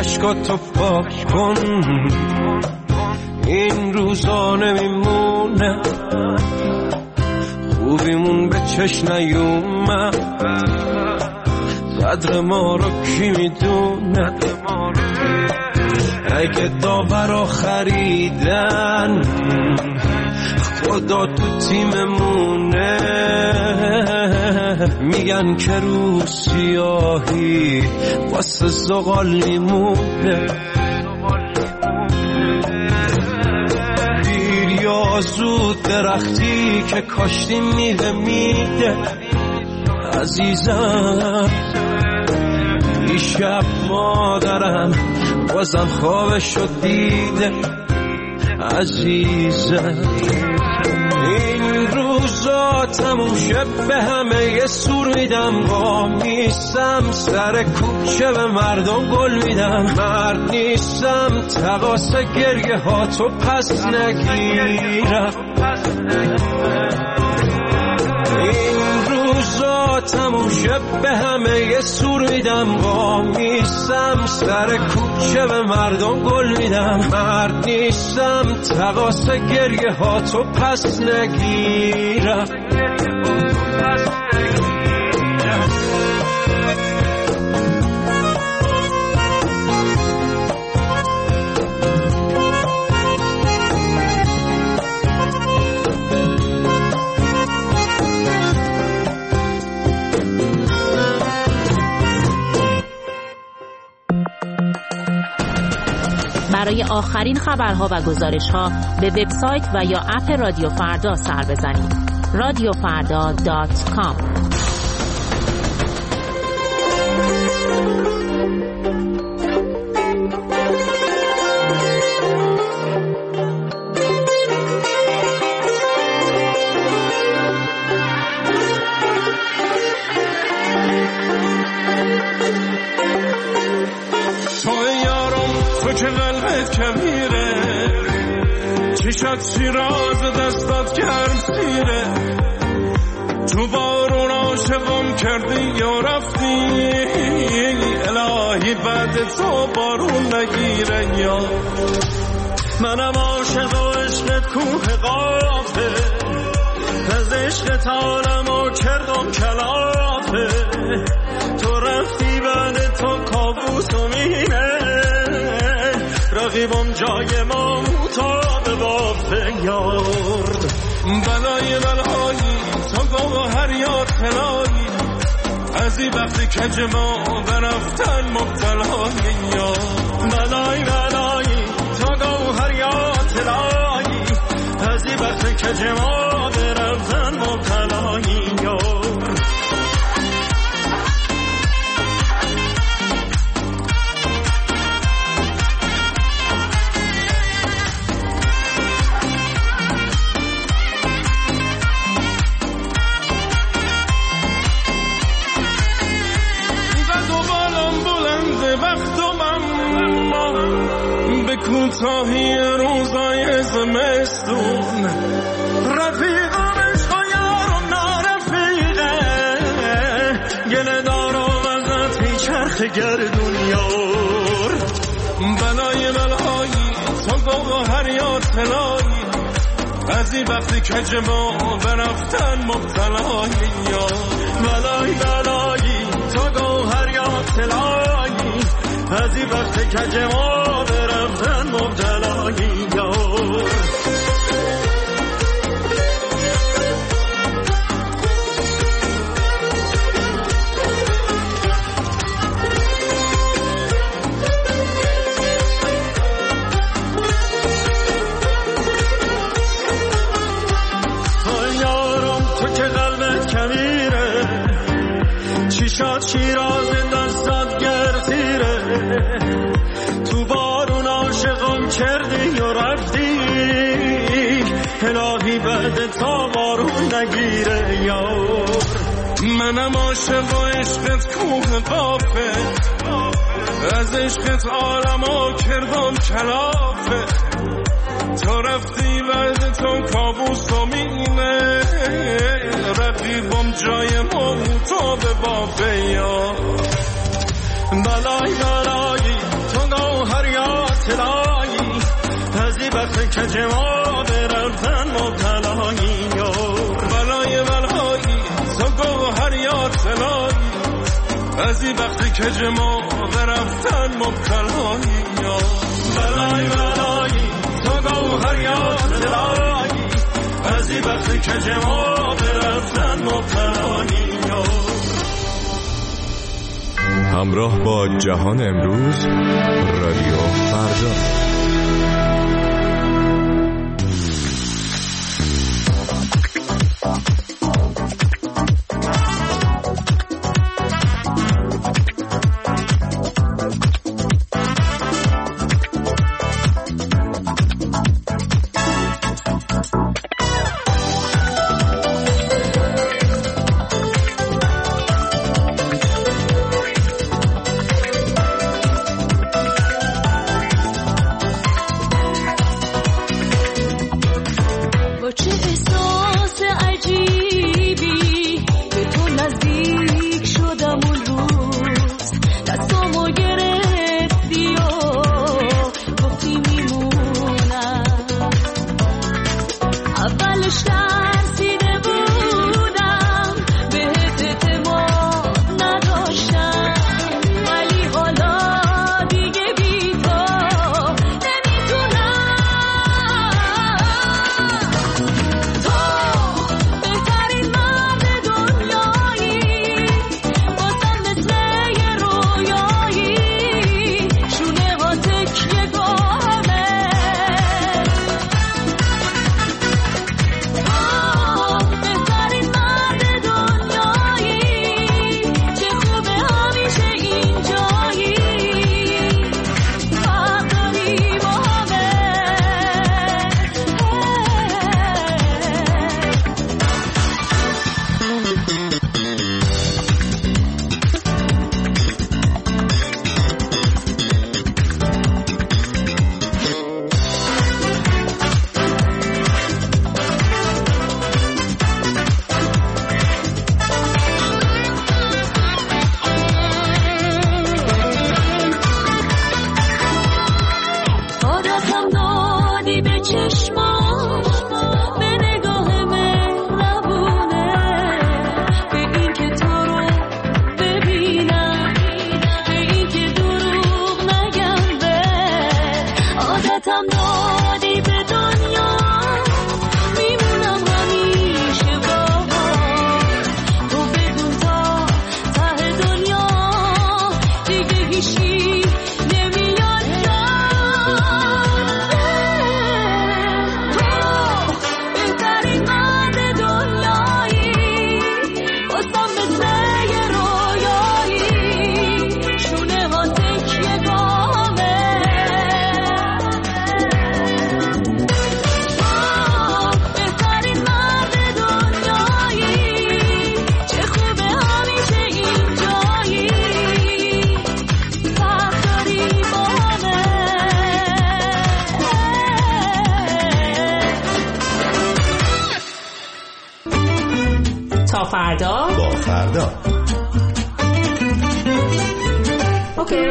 عشقاتو پاک کن، این روزا نمیمونه، خوبیمون به چشم نیومد، قدر ما رو کی میدونه؟ اگه داورا خریدن خدا تو تیممونه، میگن که رو سیاهی واسه زغال میمونه، دیر یا زود درختی که کاشتی میوه میده عزیزم. دیشب مادرم بازم خوابشو دیده عزیزم. این روزا تموم شد به همه یه سور میدم، با میستم سر کوچه به مردم گل میدم، مرد نیستم تقاس گریه ها تو پس نگیرم. این روزا تموم شد به همه یه سور میدم، با میستم سر کوچه به مردم گل میدم، مرد نیستم تقاس گریه ها تو پس نگیرم. برای آخرین خبرها و گزارش‌ها به وبسایت و یا اپ رادیو فردا سر بزنید. radiofarda.com. چشات شیراز دستات گرم سیره، تو بارون عاشقم کردی یا رفتی، الهی بعد تو بارون نگیره. یا منم عاشق و عشقت کوه قافه، از عشقت عالمو کردم کلافه، تو رفتی بعد تو کابوس و مینه، رقیبم جای ما متاب بافه یار. بلای بلایی تا گوهر یا طلایی، از این وقتی کج ما برفتن مبتلای یار. بلای بلایی تا گوهر یا طلایی، از این وقتی کج ما برفتن مبتلای یار. کوتاهی روزای زمستون، رفیقم عشق و یارم نارفیقه، گله دارم ازت هی چرخ گردون یار. بلای بلایی تا گوهر یا طلایی، از این وقتی کج ما برفتن مبتلای یار. بلای بلایی تا گوهر یا طلایی، از این وقتی کج ما برفتن مبتلای یار. چشات شیراز دستات گرسیره، تو بارون عاشقم کردی و رفتی، الهی بعد تا بارون نگیره یار. منم عاشق و عشقت کوه قافه، از عشقت عالمو کردم کلافه، تو رفتی بعد تو کابوس و مینه، رقیبم جای ما تو به بافه یا. بلای بلایی تو کج ما برفتن مبتلایی یار بلای بلایی تو گوهر یار سلایی از این وقتی کج ما برفتن مبتلایی یار بلای بلایی تو گوهر یار سلایی از این وقتی کج ما برفتن مبتلایی یار. همراه با جهان امروز، رادیو فردا. تا فردا با فردا. اوکی.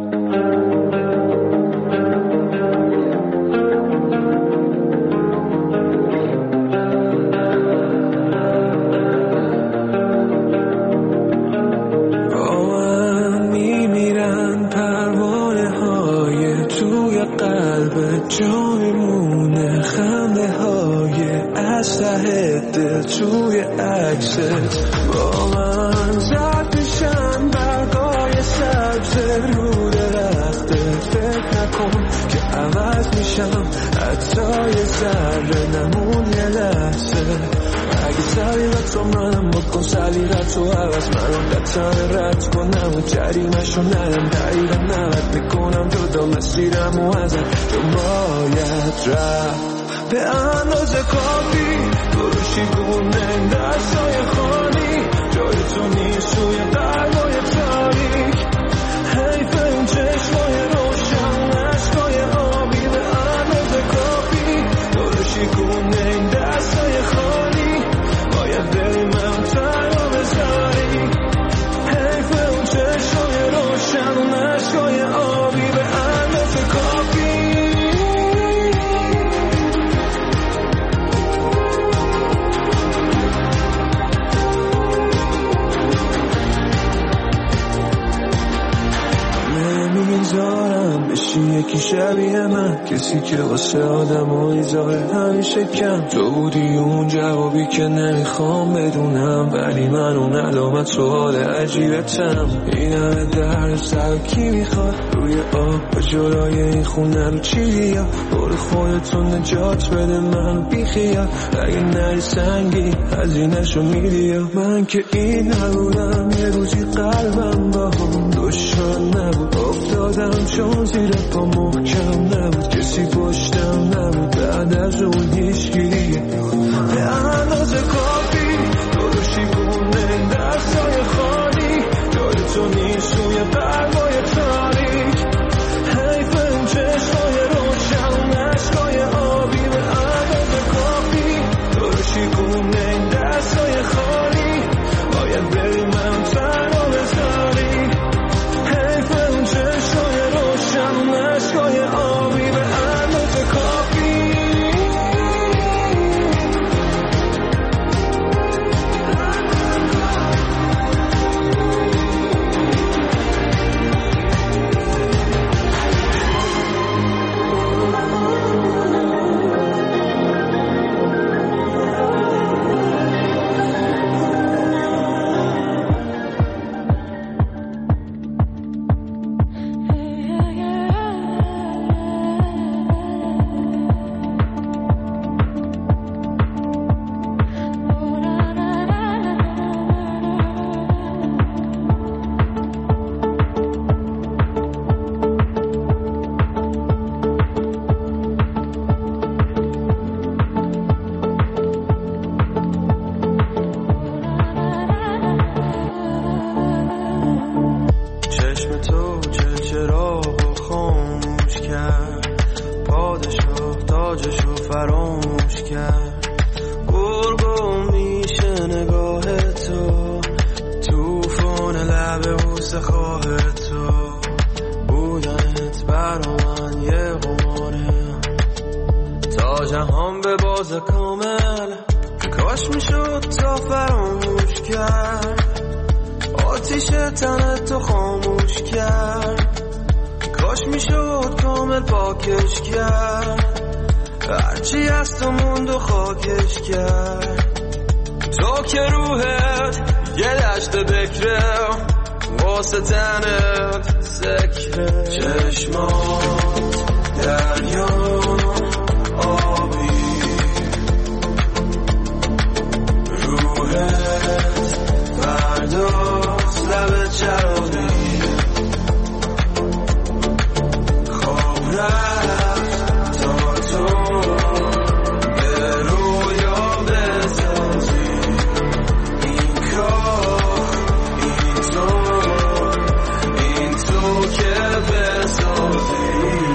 میمیرن پروانه های توی قلب جایمونه خنده های از ته دل توی عکست با من زد میشن برگای سبز رو درخته فکر نکن که عوض میشم حتی یه ذره نمون یه لحظه اگه سلیقت رو منم بکن سلیقت رو عوض منم قطعه رد کنم و جریمش رو ندم دقیقا نوت میکنم جدا مسیرم و ازت چون باید رفت به اندازه کافی دروشی گونه دستای خالی جای تو نیست توی قلبای تاریک حیف این چشمای روشن عشقای آبی به اندازه کافی دروشی گونه دستای خالی باید بری من تنها بذاری حیف اون چشمای روشن عشقای آبی به اندازه کافی یکی شبیه من، کسی که واسه آدمایی ظاهر همیشه کم. تو بودی اون جوابی که نمیخوام بدونم، ولی من اون علامت سوال عجیبتم. این همه درد سر کی میخواد روی آب جلوی این خونه رو چی بیا؟ برو خودتون نجات بده من بیخیال، اگه نری سنگی هزینه‌شو میدی. من که این نبودم، یه روزی قلبم با هم دشمن نبود، افتادم چون زیر پا محکم نبود، کسی پشتم نبود، بعد از اون هیچکی دیگه به اندازه کافی داداشی بونه این دستای خالی، جای تو نیست روی برگای تاریک. حیف این چشمای روشن نشکای آبی، به اندازه کافی داداشی بونه این دستای خالی، باید بری من تنها بذاری. حیف این چشمای روشن نشکای آبی، به اندازه کافی. این تو که بسازی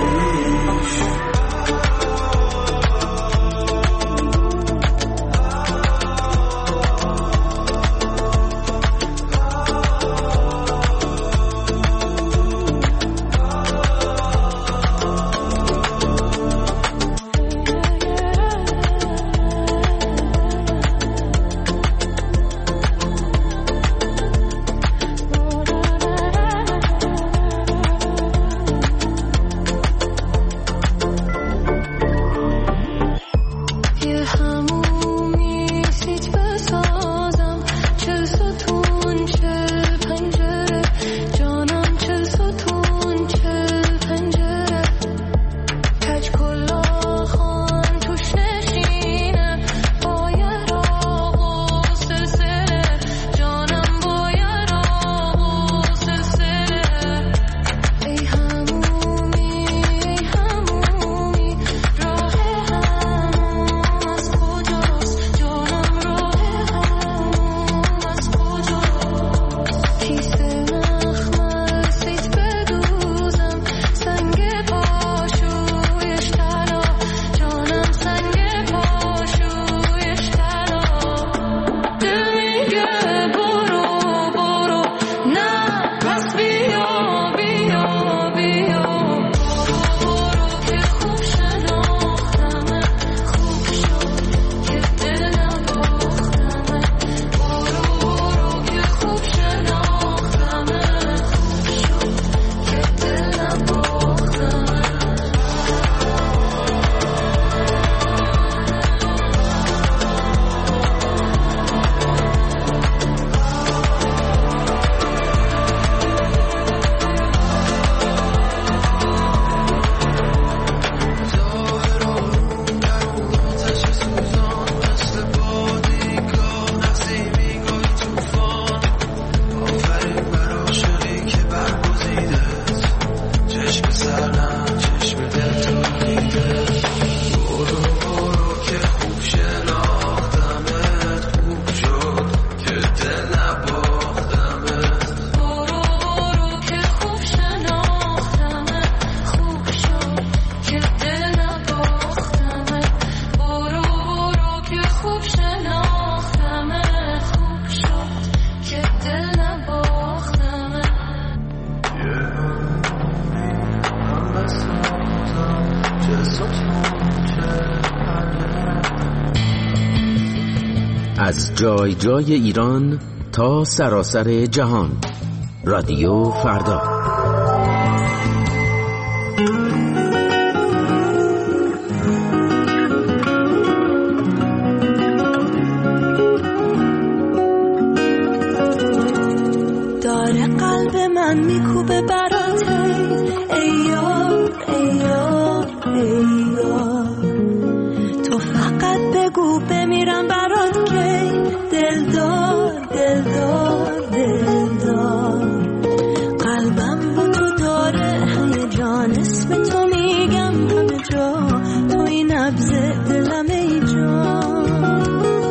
جای جای ایران تا سراسر جهان. رادیو فردا. داره قلب من میکوبه برات، ای یار ای یار ای یار، تو فقط بگو بمیرم برات که دلدار دلدار دلدار. قلبم با تو داره هیجان، اسم تو میگم همه جا، توی نبض دلم ای جان.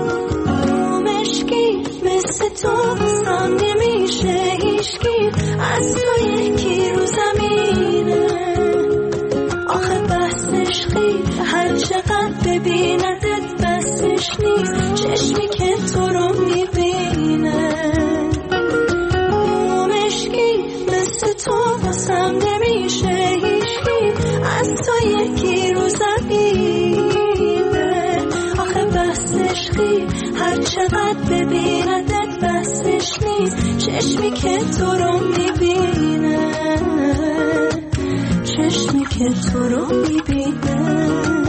مشکی مثل تو بستان نمیشه هیچکی، از تو یکی رو زمینه. آخه بس عشقی هر چقدر ببیندت بسش نیست، چشمی که تو رو میبینه. مشکی مثل تو بستان نمیشه هیچکی، از تو یکی رو زمینه. آخه بس عشقی هر چقدر ببیندت بسش نیست، چشمی که تو رو میبینه، چشمی که تو رو میبینه.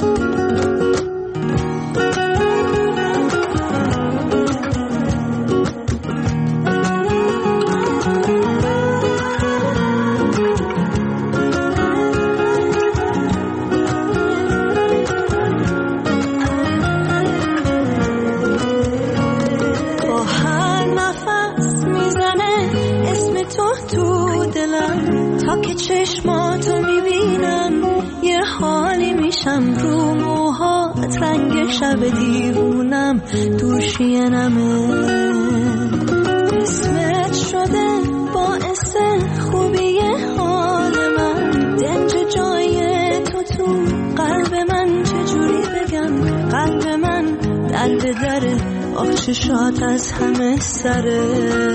چشماتو میبینم یه حالی میشم، رو موهات رنگ شب دیوونم دوشینمه. اسمت شده باعث خوبی حال من، دنج جای تو قلب من، چجوری بگم قلب من در به دره، آخ چشات از همه سره.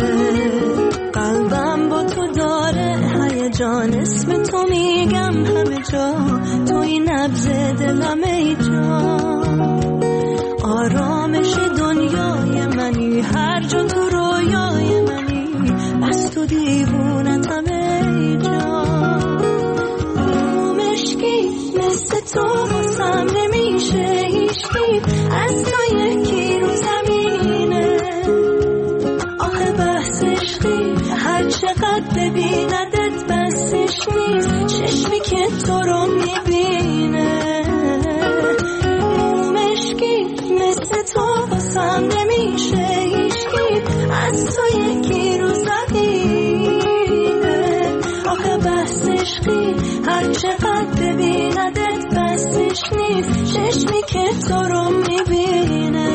قلبم با تو داره هیجان، اسم تو میگم همه جا، توی نبض دلم ای جان. آرامش دنیای منی، هر جا تو رویای منی، بس تو دیوونتم ای جان. مشکی مثل تو باسم نمیشه هیچکی، از تو یکی رو زمینه. آخه بحث عشقی هر چقدر ببیندت بسش نیست، چشمی که تو رو میبینه. مشکی مثل تو باسم نمیشه هیچکی، از تو یکی رو زمینه. آخه بحث عشقی هر چقدر ببیندت بسش نیست، چشمی که تو رو میبینه،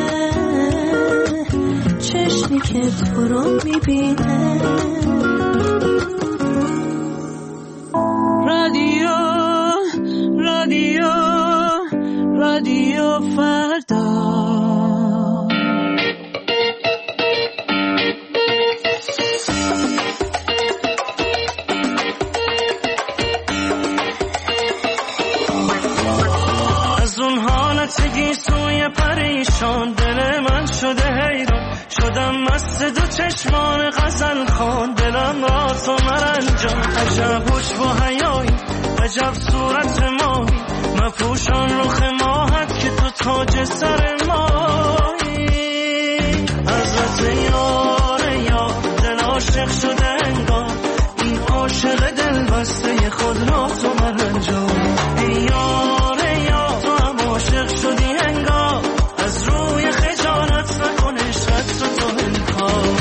چشمی که تو رو میبینه. رادیو رادیو رادیو فردا. از اون حالت گیسوی پریشان دل من شده حیران، شدم مست دو چشمان غزل خان، دلم را تو مرنجان. عجب هوش با حیایی، عجب صورت ماهی، مپوشان رخ ماهت که تو تاج سر ماهی. حضرت یار یار دل عاشق شده انگار، این عاشق دل بسته خود را تو مرنجان. ای یار یار تو هم عاشق شدی انگار، از روی خجالت نکن عشقت تو انکار.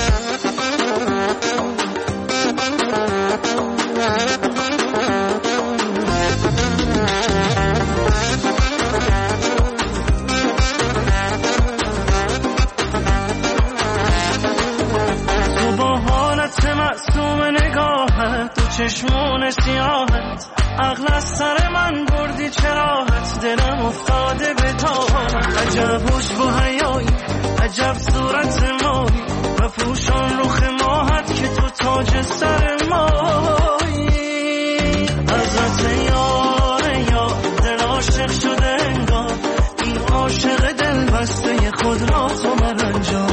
تو با حالت معصوم نگاهت، تو چشمون سیاهت، عقل از سر من بردی چراحت، دلم افتاده به تاهت. عجب هوش با حیایی، عجب صورت ماهی، و پوشان رخ ماهت که تو تاج سر ماهی. حضرت یار یار دل عاشق شده انگار، این عاشق دل بسته خود را تو مرنجان.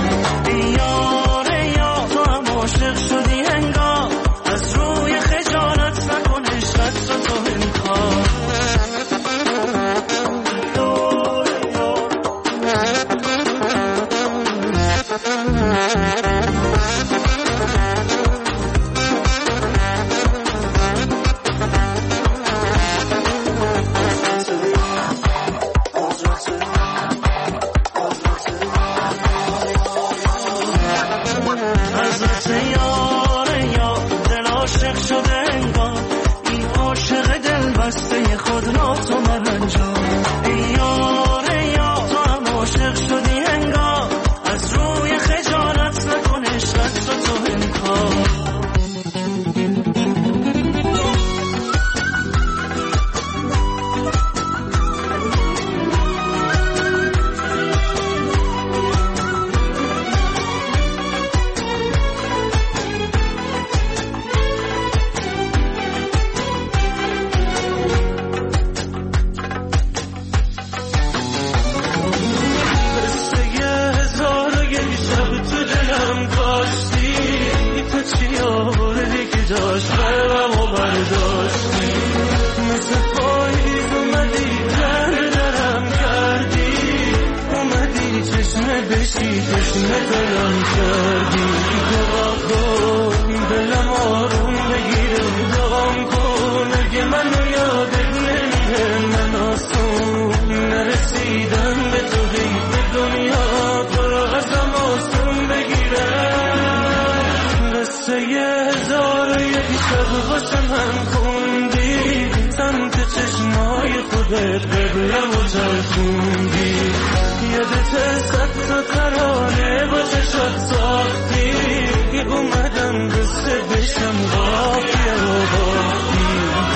جاش قلبمو برداشتی. مثل پاییز اومدی درم کردی، اومدی چشمه بشی چشمه دلم کردی. دعا کن دلم آروم بگیره، دعام کن اگه منو یادت نمیره. من آسون نرسیدم به تو غیب دنیا، تو رو ازم آسون بگیره. قصه 1001 شب واسه من خوندی، سمت چشمای خودت قبلمو چرخوندی. یادت 100 تا ترانه با چشات ساختی، اومدم قصه بشم قافیه و باختی.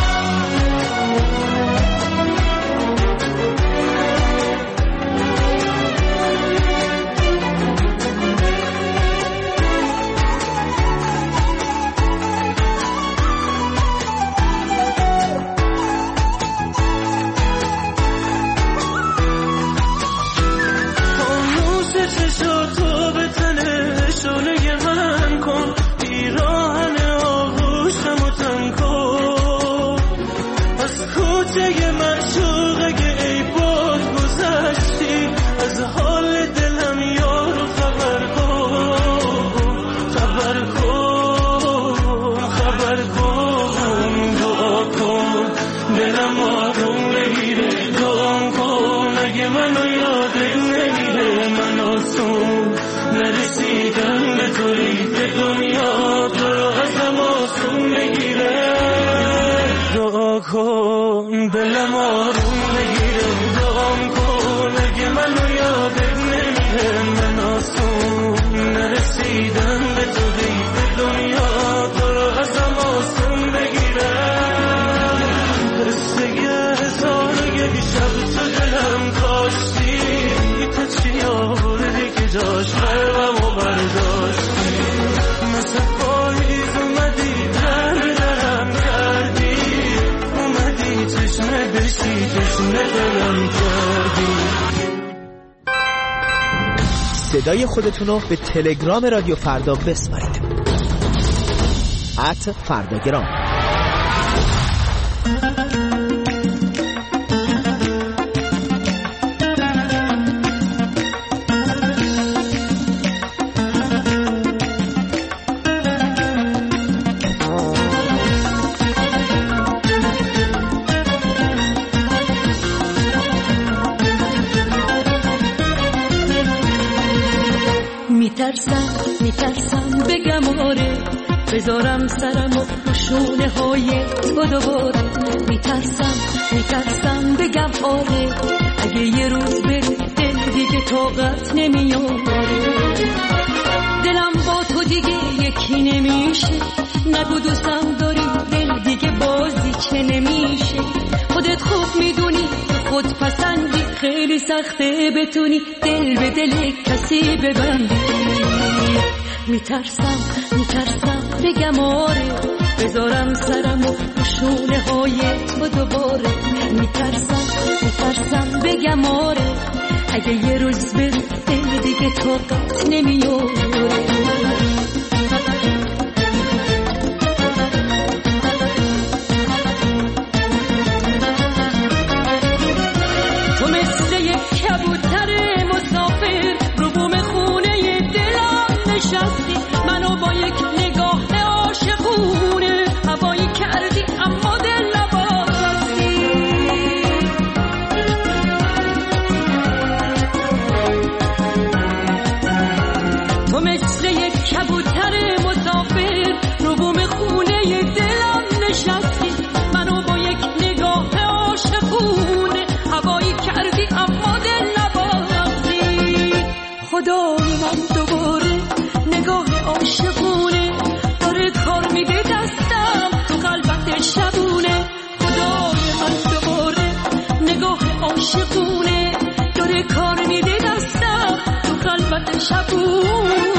دلم آروم بگیره، دعام کن اگه منو یادت نمیره. من آسون نرسیدم به تو غیب دنیا، تو رو ازم آسون بگیره. قصه 1001 شب تو دلم کاشتی، تو چی آوردی که جاش قلبمو برداشتی. مثل پاییز اومدی درم کردی، چشمه بشی چشمه دلم کردی. صدای خودتون رو به تلگرام رادیو فردا بسپارید. @فرداگرام. میترسم بگم آره، بذارم سرمو رو شونه های تو دوباره. میترسم بگم آره، اگه یه روز بری دل دیگه طاقت نمیاره. دلم با تو دیگه یکی نمیشه، نگو دوستم داری دل دیگه بازی چه نمیشه. خودت خوب میدونی خود پسندی، خیلی سخته بتونی دل به دل کسی ببندی. میترسم بگم آره، بذارم سرمو رو شونه های تو دوباره. میترسم بگم آره، اگه یه روز بری دل دیگه طاقت نمیاره. تو مثل یک کبوتر مسافر رو بوم خونه دلم نشستی، منو با یک نگاه عاشقونه هوایی کردی اما دل نباستی. تو مثل یک کبوتر مسافر رو بوم خونه دلم نشستی، منو با یک نگاه عاشقونه هوایی کردی اما دل نباستی. خدای من دوباره نگاه عاشقونه داره کار میده دستم تو قلبت شبونه. خدای من دوباره نگاه عاشقونه داره کار میده دستم تو قلبت شبونه.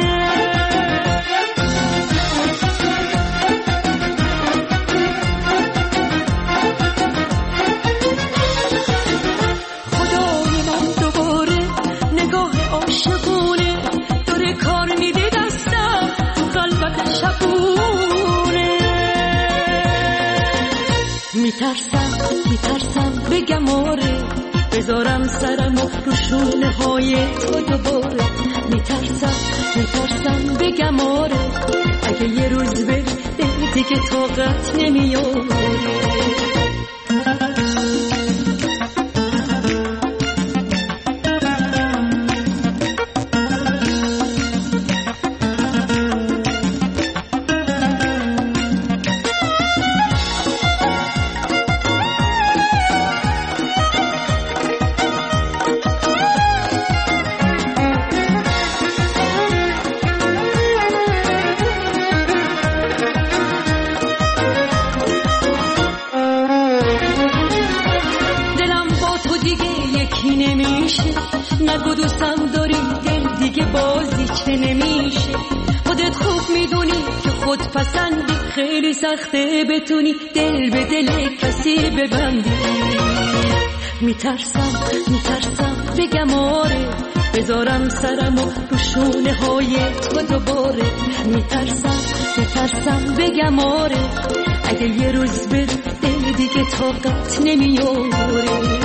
خدای من دوباره نگاه عاشقونه داره کار میده دستم تو قلبت شبونه. میترسم بگم آره، بذارم سرمو رو شونه های تو دوباره. میترسم بگم آره، اگه یه روز بری دیگه طاقت نمیاره. نگو دوستم داری دل دیگه بازی چه نمیشه. خودت خوب میدونی که خود پسندی، خیلی سخته بتونی دل به دل کسی ببندی. میترسم بگم آره، بذارم سرمو رو شونه های تو دوباره. میترسم بگم آره، اگه یه روز بری دل دیگه طاقت نمیاره.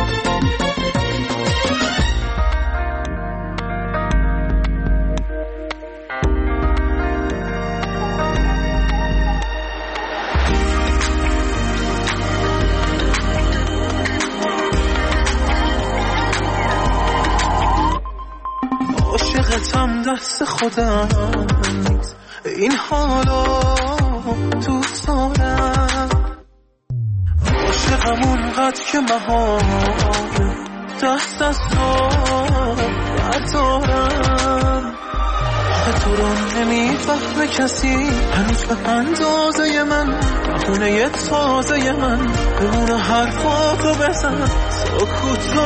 دست خودم نیست این حالا دوست دارم، عاشقم اونقدر که مهار دست از تو بردارم. آخه تو رو نمیفهمه کسی هنوز به اندازه من، بهونه تازه من بمونه حرفاتو بزن، سکوتو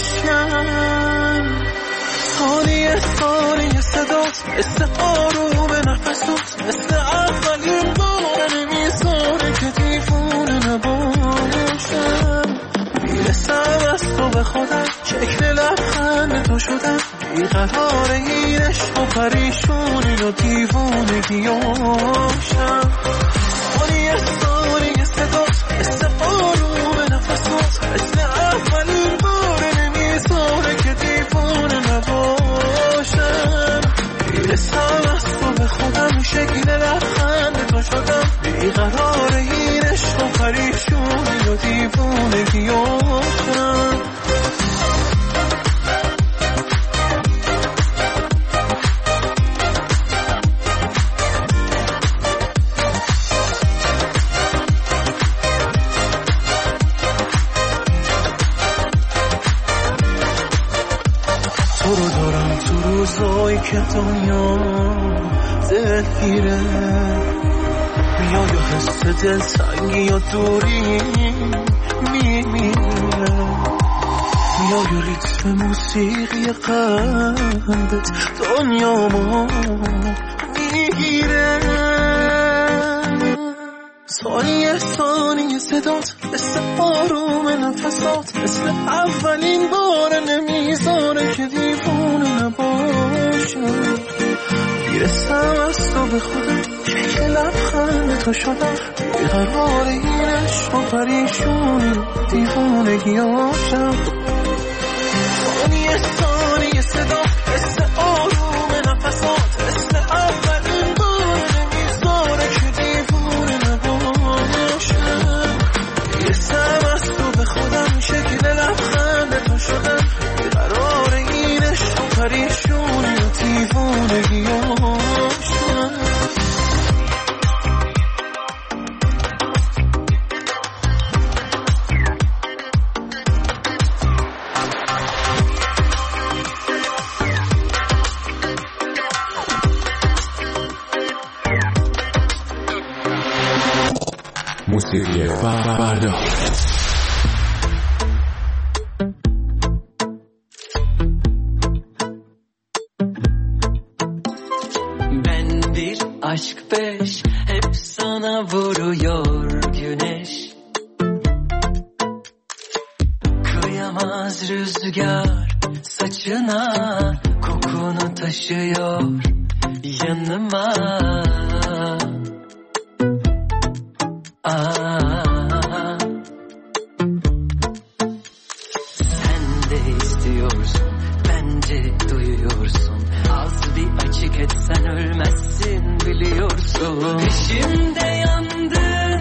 بشکن. ثانیه صدات مثل آروم نفسات، مثل اولین بار نمیذاره که دیوونه نباشم. میرسم از تو به خودم، شکل لبخند تو شدم، بیقرار این عشق و پریشونی و دیوونگیاشم. ثانیه صدات مثل آروم نفسات، مثل اولین بار نمیذاره که دیوونه نباشم. میرسم از تو به خودم، شکل لبخند تو شدم، بیقرار این عشق و پریشونی و دیوونگیاشم. روزایی که دنیا دلگیره، میای و حس دلتنگی یا دوری میمیره، میای و ریتم موسیقی قلبت دنیامو میگیره. ثانیه صدات مثل آروم نفسات، مثل اولین بار نمیذاره که دیوونه نباشم. میرسم از تو به خودم، شکل لبخند تو شدم، بیقرار این عشق و پریشونی دیوونگیاشم. ثانیه صدات مثل آروم نفسات، مثل اولین بار نمیذاره که دیوونه نباشم. میرسم از تو به خودم، شکل لبخند تو شدم، بیقرار این عشق و پریشونی و دیوونگیاشم. موسیقی فردا. Ben bir aşk peş, hep sana vuruyor güneş. Kıyamaz rüzgar saçına, kokunu taşıyor yanıma. ölmezsin biliyorsun. Peşimde yandın,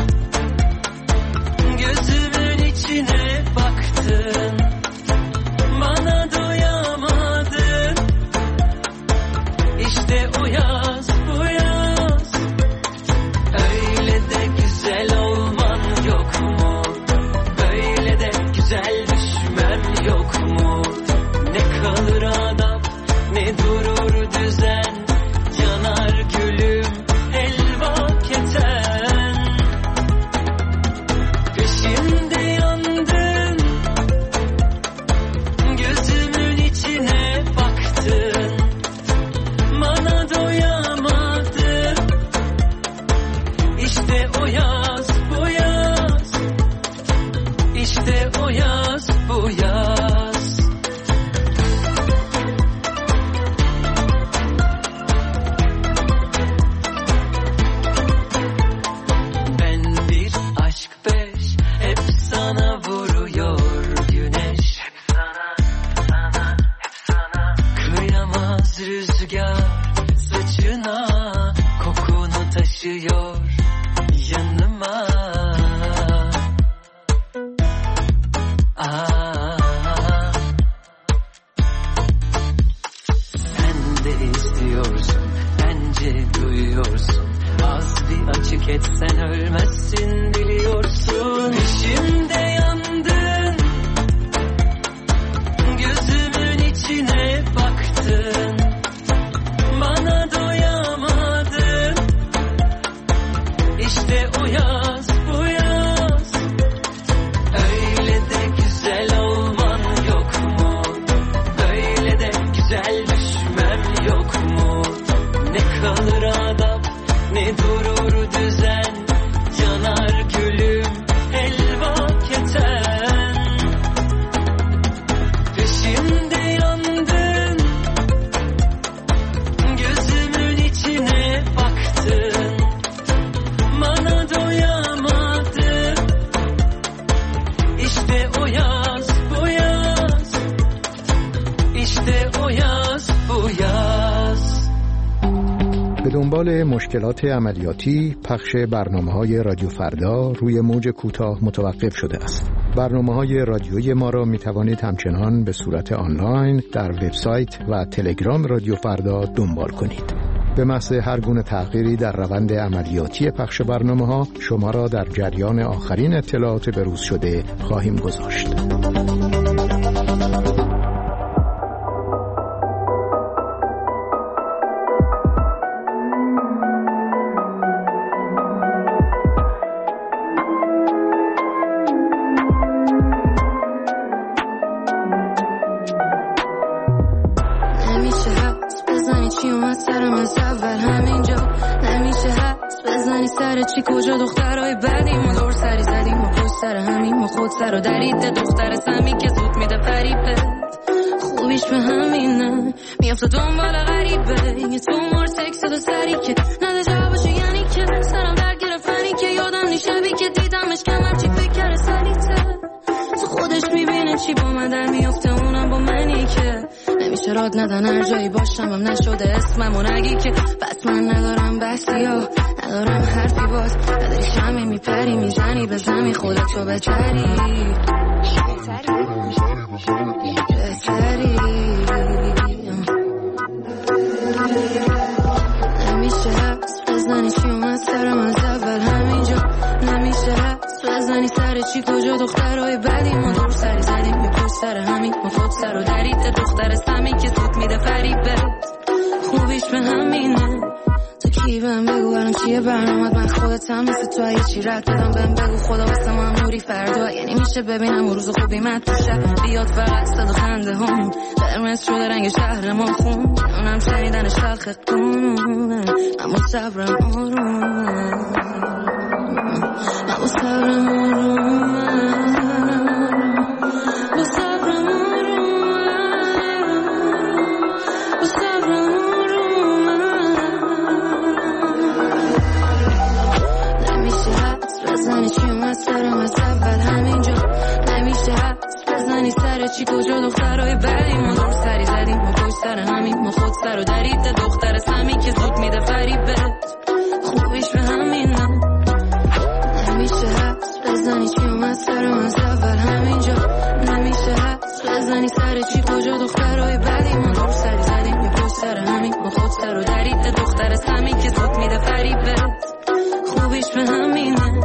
gözümün içine baktın, bana doyamadın. İşte o yaz, bu yaz, öyle de güzel olman yok mu? Böyle de güzel düşmem yok mu? Ne kalır adab, ne durur düzen, yanar gülüm helva keten. Peşimde yandın, gözümün içine baktın, bana doyamadın. İşte o yaz, bu yaz, işte o yaz, bu yaz. Ben bir aşk beş, hep sana vuruyor güneş. Hep sana, hep sana. Kıyamaz rüzgar saçına, kokunu taşıyor yanıma. Sen de istiyorsun, bence duyuyorsun. Az bir açık etsen ölmezsin biliyorsun. Peşimde yandın, gözümün içine baktın, bana doyamadın. İşte o yaz, bu yaz, öyle de güzel olman yok mu? Böyle de güzel düşmem yok mu? Ne kalır adab, ne durur düzen, yanar gülüm helva keten. Peşimde yandın, gözümün içine baktın, bana doyamadın. İşte o yaz, bu yaz, işte o yaz, bu yaz. به دنبال مشکلات عملیاتی پخش برنامه‌های رادیو فردا روی موج کوتاه متوقف شده است. برنامه‌های رادیویی ما را می‌توانید همچنان به صورت آنلاین در وبسایت و تلگرام رادیو فردا دنبال کنید. به محض هر گونه تغییری در روند عملیاتی پخش برنامه‌ها شما را در جریان آخرین اطلاعات بروز شده خواهیم گذاشت. نمیشه حدس بزنی چی اومد سرم از اول همینجا. نمیشه حدس بزنی سر چی کجا دخترهای بدیم و دور سری زدیم و پشت سر همین و خود سر و دریده دختر سمی که زود میده فریبت. خوبیش به همینه میافته دنبال غریبه. یه تومار سکس دو سری که نده جوابشو یعنی که سرم در گرفتنی که یادم نیشبی که دیدمش کمر چی فکر سریته. تو خودش میبینه چی با من در میافته اونم با منی که نمیشه راد ندن هر جایی باشم هم نشده اسممو نگی که بس من ندارم بحثی ها ندارم حرفی باز نداری شمی میپری میزنی به زمین خودتو بتری نمیشه حدس بزنی چی اومد سرم از اول همینجا. نمیشه حدس بزنی سر چی کجا دخترهای بدیم و دور سری زدیم به پشت سر همین و خود سر و دریده دختر سمی که سود میده فریبت. خوبیش به همینه تو کی بهم بگو الان چیه برنامت. من خودتم مثل تو اگه چی رد بدم بهم بگو خدا واسه ما نوری فردا. یعنی میشه ببینم روز خوبی من تو شب بیاد فقط صد و خنده هم قرمز شده رنگ شهر ما خون اونم شنیدنش تلخ قانونه. اما صبرم آرومه اما صبرم آرومه با صبرم آرومه با صبرم بزنی چی اومد سرم از اول همینجا. نمیشه حدس بزنی سر چی کجا دخترهای بدیم و دور سری زدیم و پشت سر همین ما خود سر و دریده دختر سمی که قدس رو درید دختر سمی که زود میده فریبت خوبیش به همینه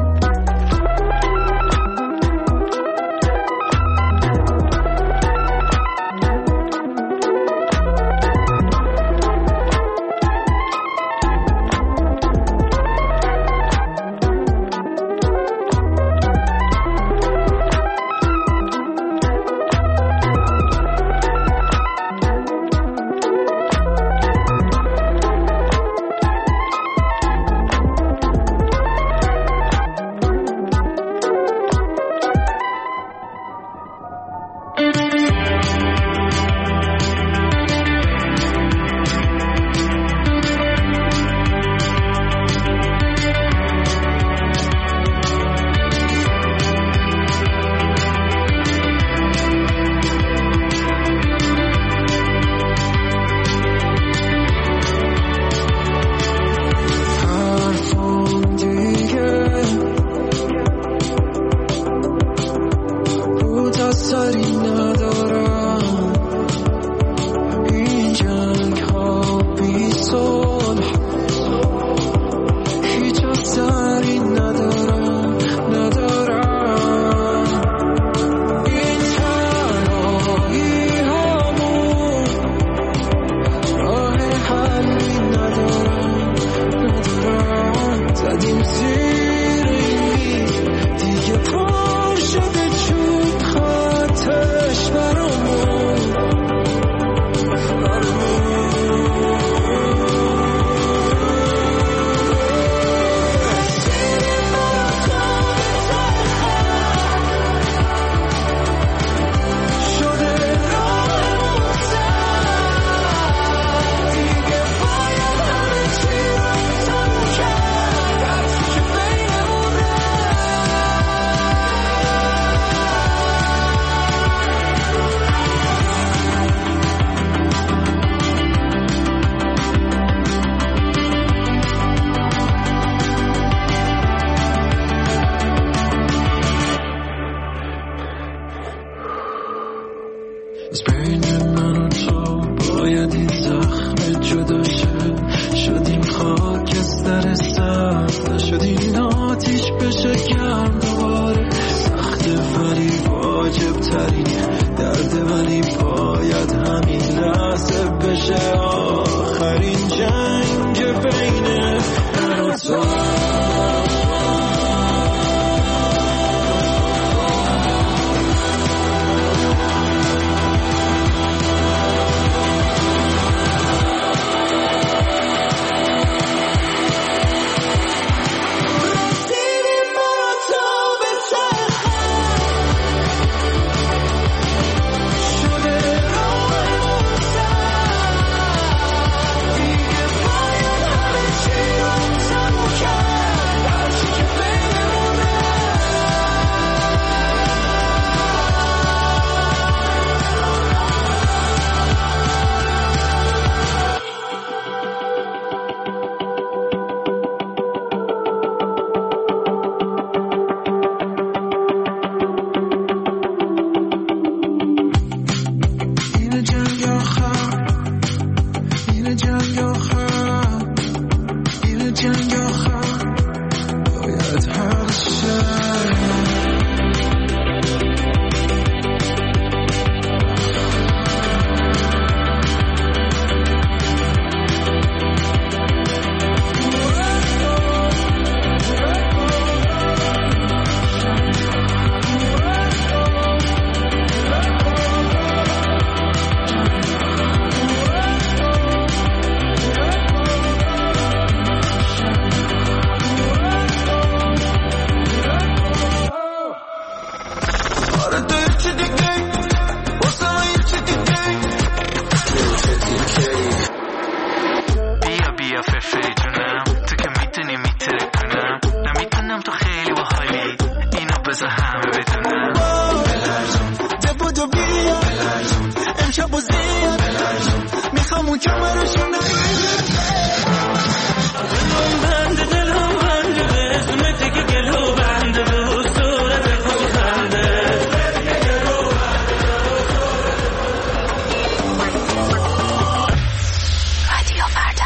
رادیو فردا.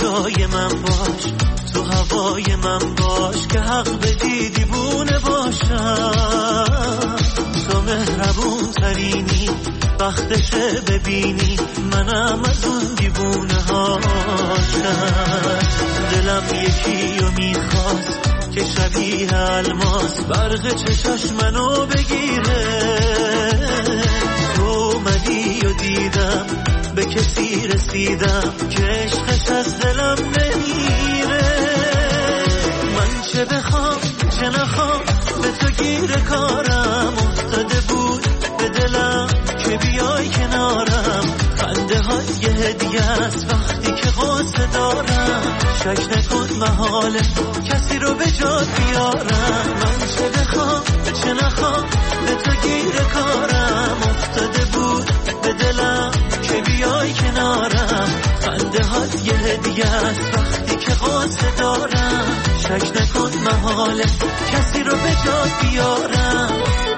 جای من باش، تو هوای من باش که حق بدی دیوونه باشم. تو مهربون ترینی، وقتشه ببینی منم از اون دیوونه هاشم. دلم یکی رو میخواست که شبیه الماس برق چشاش منو بگیره. تو اومدی و دیدم به کسی رسیدم که عشقش از دلم نمیره. من چه بخوام چه نخوام به تو گیر کارم افتاده بود به دلم که بیای کنارم. خنده های یه هدیه است وقتی که غصه دارم. شک نکن محاله کسی رو به جات بیارم. من چه بخوام چه نخوام به تو گیر کارم افتاده بود به دلم که بیای کنارم. خنده های یه هدیه است وقتی که غصه دارم. شک نکن محاله کسی رو به جات بیارم.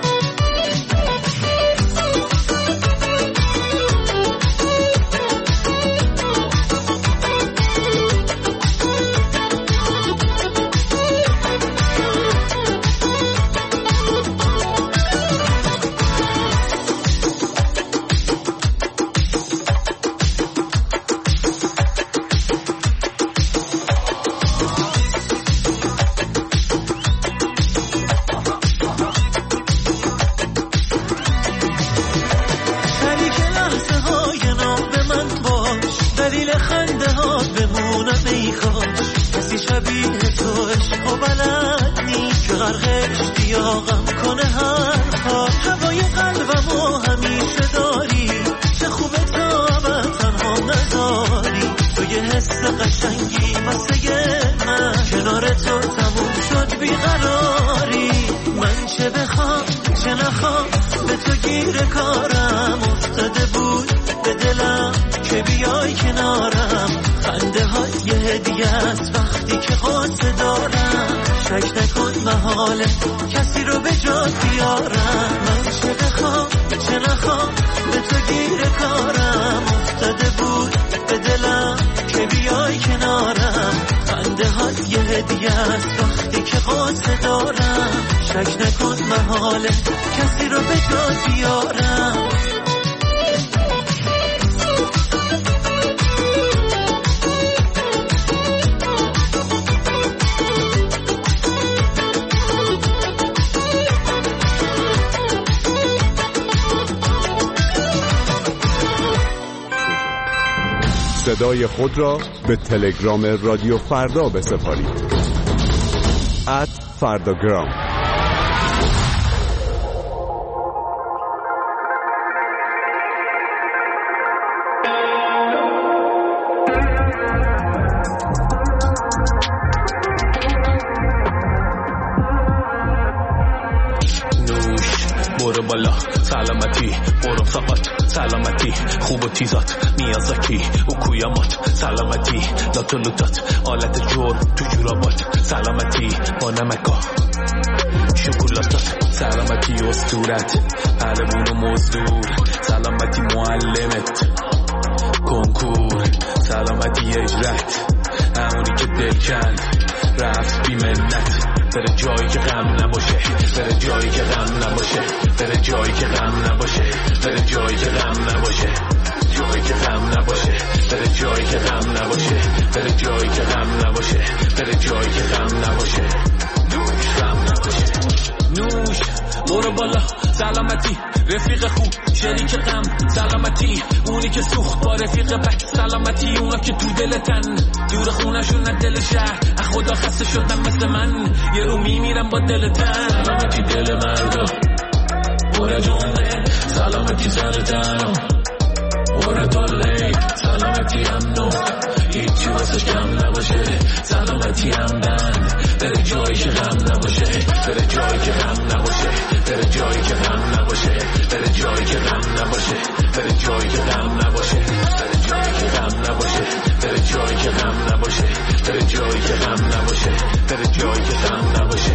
کسی رو به جات بیارم. من چه بخوام چه نخوام به تو گیر کارم افتاده بود به دلم که بیای کنارم. خنده ها یه هدیه است وقتی که غصه دارم. شک نکن محاله کسی رو به جات بیارم. صدای خود را به تلگرام رادیو فردا بسپارید. @فرداگرام. برو بالا سلامتی، برو فقط سلامتی. خوب و تیزات میازاکی اوکویامات سلامتی. لاتولوتات آلت جور تو جورابات سلامتی. با نمکا شکلاتات سلامتی. اسطورت پهلوون و مزدور سلامتی. معلمت کنکور سلامتی. اجرت همونی که دل کند رفت بی منت. بره جایی که غم نباشه، بره جایی که غم نباشه، بره جایی که غم نباشه، بره جایی که غم نباشه، جایی که غم نباشه، بره جایی که غم نباشه، بره جایی که غم نباشه، بره جایی که غم نباشه، نوش غم نباشه. نوش برو بالا سلامتی. رفیق خوب شریک غم سلامتی. اونی که سوخت با رفیق بد سلامتی. اونا که تو دلتن دور خونشون نه دل شهر. خدا خسته شدن مثل من یه رو میمیرم با دلتن. سلامتی دل مردا بره جونه سلامتی سر تنو بره دالی سلامتی امنو هیچی واسش کم نباشه. سلامتی همدن بره جایی که غم نباشه، بره جایی که غم نباشه، بره جایی که غم نباشه، بره جایی که غم نباشه، بره جایی که غم نباشه، بره جایی که غم نباشه، بره جایی که غم نباشه، بره جایی که غم نباشه، بره جایی که غم نباشه.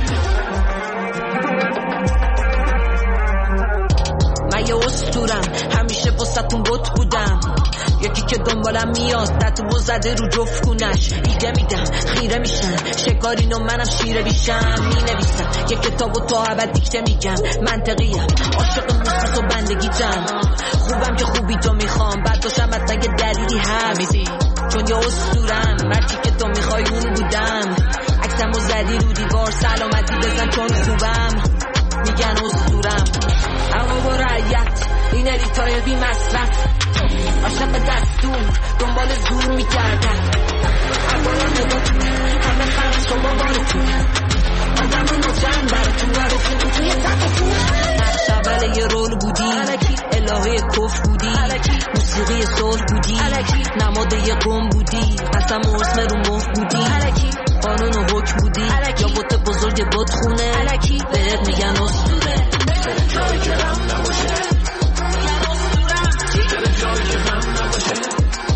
من یه اسطورم همیشه واسه‌تون بت بودم. یکی که دنبالم میاد تتو زده رو جفت کونش ایده میدم خیره میشن شکارین و منم شیره بیشم مینویسم یه کتابو تا ابد دیکته میگم منطقیم عاشق موسیقی و بندگیتم خوبم که خوبی تو میخوام بعد باشم حتی یه دلیلی هست چون یه اسطورم مرچی که تو میخوای اون بودم عکسمو زدی رو دیوار سلامتی بزن چون خوبم میگن اسطورم اما با رعیت این الیتای بی مصرف عاشق دستور دنبال زور میکردن اوالا نگاه همه خرش و بابارتون آدم نوچن براتون براتون توی تقیتون نقش اول یه رول بودی الهه کف بودی موسیقی صلح بودی نماد یه قوم بودی قسم و اسم رو مخ بودی قانون و حکم بودی یا بوت بزرگ بود خونه بهت میگن اسطوره جایی که هم نباشه جایی که هم نباشه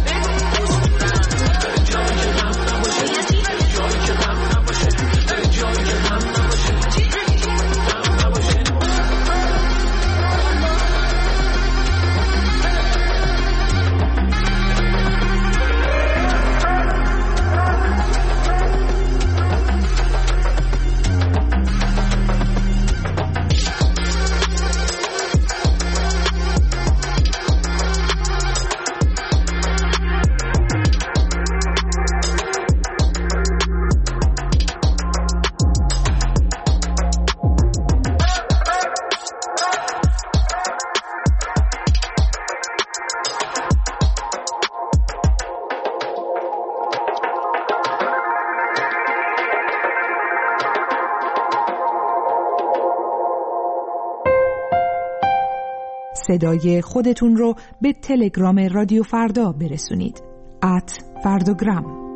صدای خودتون رو به تلگرام رادیو فردا برسونید @فرداگرام.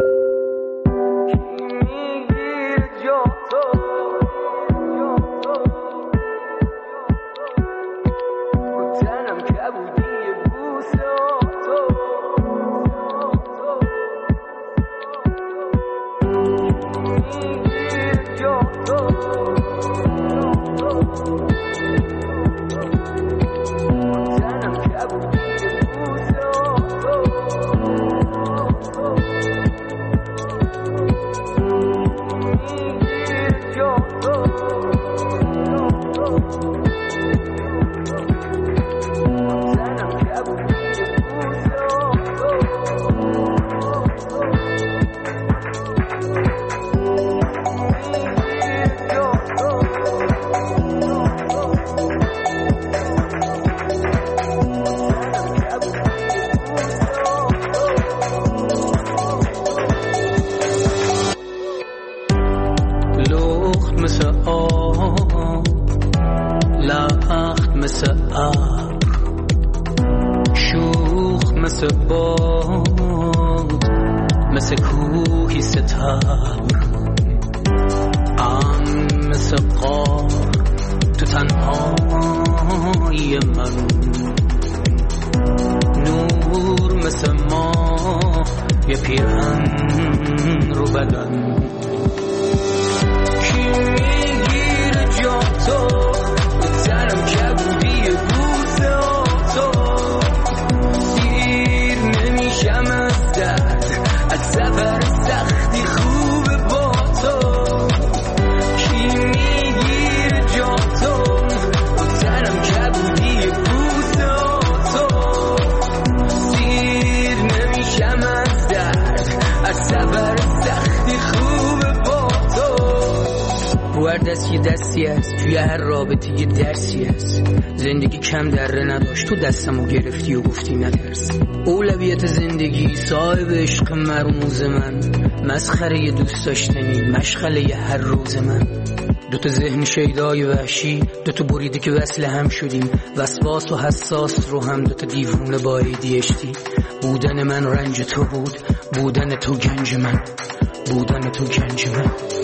دستی است توی هر رابطه یه درسی است. زندگی کم دره نداشت تو دستمو گرفتی و گفتی نترس. اولویت زندگی صاحب عشق مرموز من، مسخره دوست داشتنی مشغله هر روز من. دوتا ذهن شیدای وحشی، دوتا بریده که وصل هم شدیم، وسواس و حساس رو هم دوتا دیوونه با ADHD. بودن من رنج تو بود، بودن تو گنج من، بودن تو گنج من.